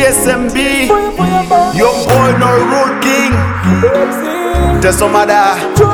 SMB, young boy no rule king. Tesomada,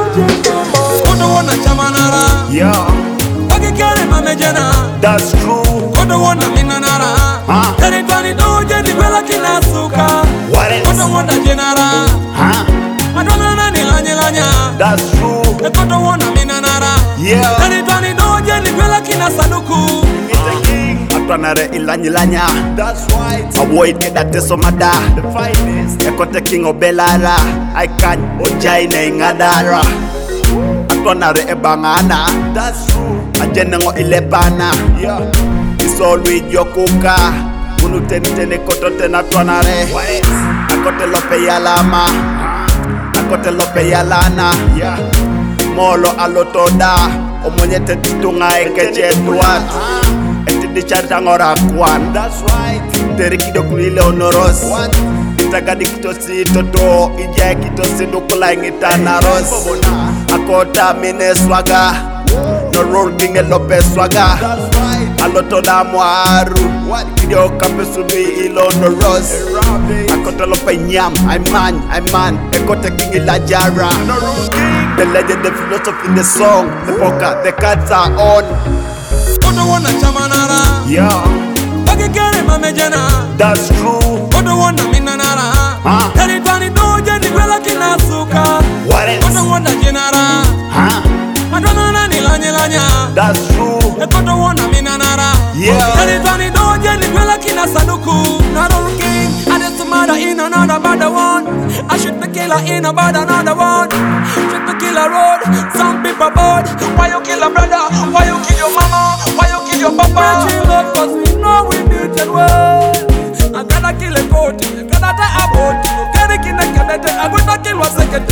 Kodo wana chamanara, yeah, wakikere mamejana. that's true. Kodo wana minanara, teritwani doje ni kwela kinasuka. What else? Kodo wana jenara, madonna na nilanyelanya. That's true. Kodo wana minanara, Yeah. teritwani doje ni kwela kinasaduku. Atwanare ilanyilanya. That's right. Avoid get Tesomada. The finest. Ekote king obelara. I can ojaine ngadara. Atwanare ebangana. That's true. Ajenengo ilepana. Yeah. It's all with your kuka. Unu teni kotote na twanare. What else? Akote lope yalama. Akote lope yalana. Yeah. Molo alotoda. Omonye tetitunga ekeche tuat. Etidi chartangora kwan. That's right. Terikido kulile honoros. What? Itagadi kitosi toto. Ija kitosi nukula ingitana ros. Akota mine swaga. No roll king elope swaga. That's right. Alotoda mwaru. What? Kidio kapesubi ilo no ros. Rabbit. Akote lope nyam. I'm man. Ekote king ila jara. No rule king. The legend, the philosophy, the song. The poker, the cards are on. Kodo wana chamanara, Yeah, wakikere mamejana. that's true. Kodo wana minanara, teritwani doje ni kwela kinasuka. What else? Kodo wana jenara, madonna na nilanyelanya. That's true. Kodo wana minanara, Yeah. teritwani doje ni kwela kinasaduku. Not a king, I just a mother in another bad one. I shoot the killer in about another one. Shoot the killer road, some people bored. Why you kill a brother? Why you kill your mama? Why you kill your papa? We love cause we know we muted well. I gotta kill a goat, I gotta die a boat. You gotta kill a cadet, I gotta kill a second.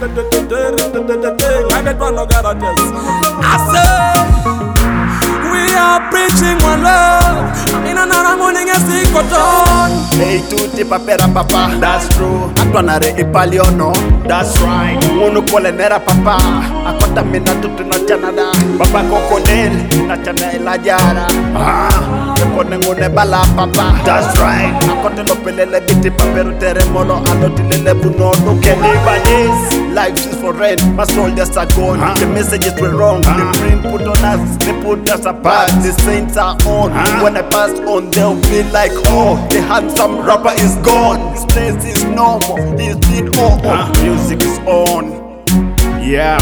I get one no guarantees. I say we are preaching one love. I'm in another morning and see cotton. Hey, tuti papera papa. That's true. Atwanare ipaliono. That's right. Munu kole nera papa. Akota mina tutu na chanada. Papa kokodel. Na chana ilajara. Kone ngune bala papa. That's right. Akote lopelele biti paperu teremolo. Alotilele bunono. Kenibanies. Life is for rent. My soldiers are gone. The messages were wrong. The print put on us. They put us apart. The saints are on. When I pass on, they'll be like, oh, the handsome rapper is gone. This place is normal. He's been on. Music is on. Yeah.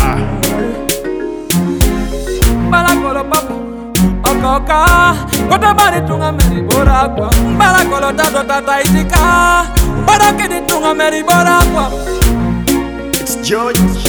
Balakolo papa, okoka. Kota bari tunga meri bora kwa. Balakolo tato tata itika. Barake di tunga meri bora kwa. It's George.